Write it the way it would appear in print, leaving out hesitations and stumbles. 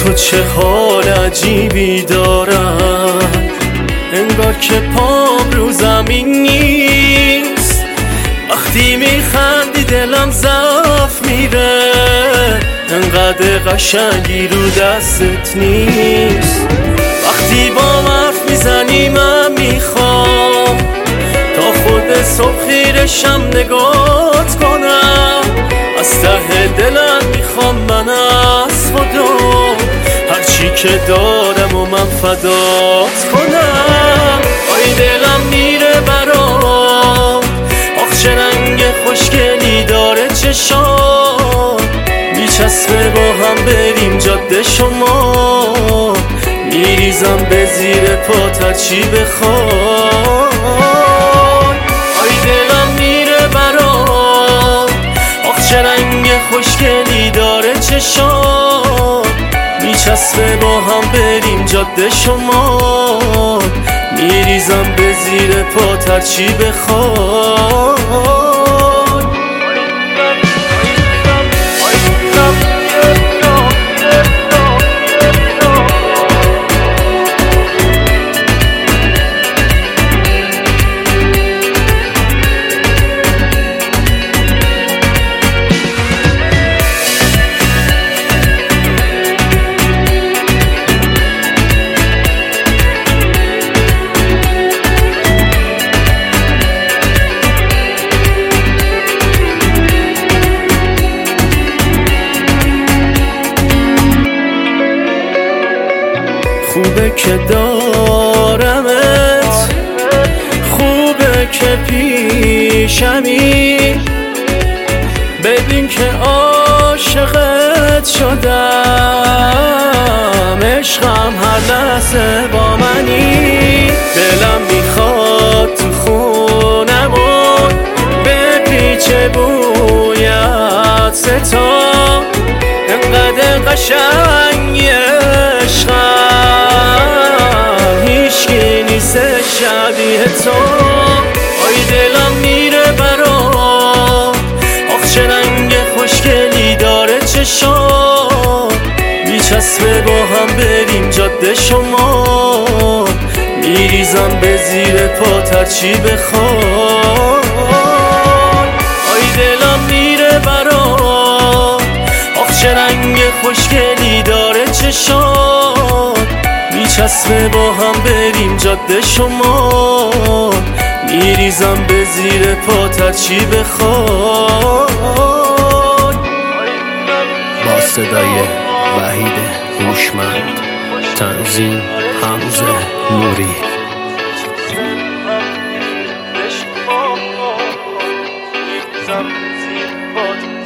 تو چه حال عجیبی دارم، انگار که پام رو زمین نیست. وقتی میخندی دلم ضعف میره، انقدر قشنگی رو دستت نیست. وقتی با حرف میزنی من میخوام تا خود صبح خیرشم نگات کنم. از ته دلم میخوام من از خدا هرچی که دارم و من فدات کنم. آی دلم میره برام، آخ چه رنگ خوشگلی داره چشام. میچسبه با هم بریم جاده شما، میریزم به زیر پات هرچی بخوای. آی دلم میره برام، آخ چه رنگ خوشگلی داره چشام. میچسبه با هم بریم جاده شما، میریزم به زیر پات هرچی بخوای. خوبه که دارمت، خوبه که پیشمی. ببین که عاشقت شدم، عشقم هر لحظه با منی. دلم میخواد تو خونمون بپیچه بویت ستا، انقدر قشنگی عشقم هیچکی نیست شبیه تو. آی دلم میره برام، آخ چه رنگ خوشگلی داره چشام. میچسبه با هم بریم جاده شما، میریزم به زیر پات هرچی بخوای. آی دلم میره برام، آخ چه رنگ خوشگلی داره چشام. میچسبه با هم بریم جاده شما، میریزم به زیر پات هرچی بخوای. با صدای وحید هوشمند، تنظیم حمزه نوری.